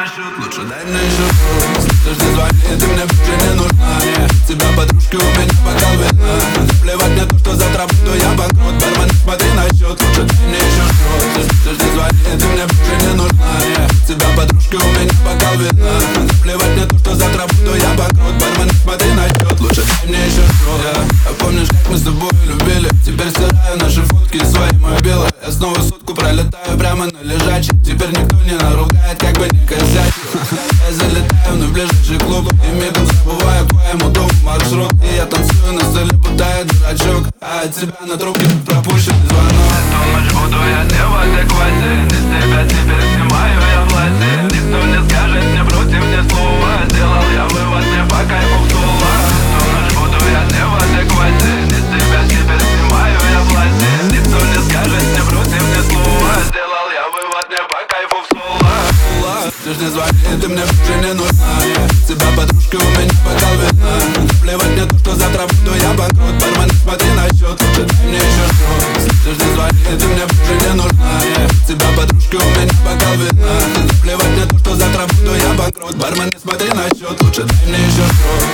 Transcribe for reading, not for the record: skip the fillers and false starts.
счет, лучше дай мне еще шут. Слышишь, не звони, ты мне больше не нужна. Тебя подружки у меня бокал вина. Плевать мне то, что завтра буду я банкрот. Бармен, смотри на счет, лучше дай мне еще шут. Слышишь, не звони, ты мне больше не нужна. Тебя подружки у меня бокал вина. Плевать мне то, что завтра буду я банкрот. Бармен, смотри на счет, лучше дай мне еще шут. А помнишь, как мы с тобой любили? Теперь стираю наши фотки из своей мобилы. Я снова сутку пролетаю прямо на лежачий. Теперь никто не наругает, как бы не косячил. Я залетаю в ближайший клуб и мигом забываю к твоему дому маршрут. И я танцую на столе, будто я дурачок. А от тебя на трубке пропущенный звонок. Думаешь, буду я не в адеквате? Не с тебя теперь снимаю я власти. Никто не скажет мне против ни слова. Сделал я вывод, мне по кайфу втула. Думаешь, буду я не в адеквате? Не с тебя теперь снимаю я власти. Никто не скажет мне против ни слова. Сделал я вывод, мне по кайфу втула. Ты ж не звони, ты мне больше не нужна. Тебя подружки у меня бокал вина. Плевать мне то, что завтра буду я банкрот. Бармен, смотри на счет, лучше дай мне еще шут. Ты ж не звони, ты мне больше не нужна. Тебя подружки у меня бокал вина. Плевать мне то, что завтра буду я банкрот. Бармен, смотри на счет, лучше дай мне еще шут.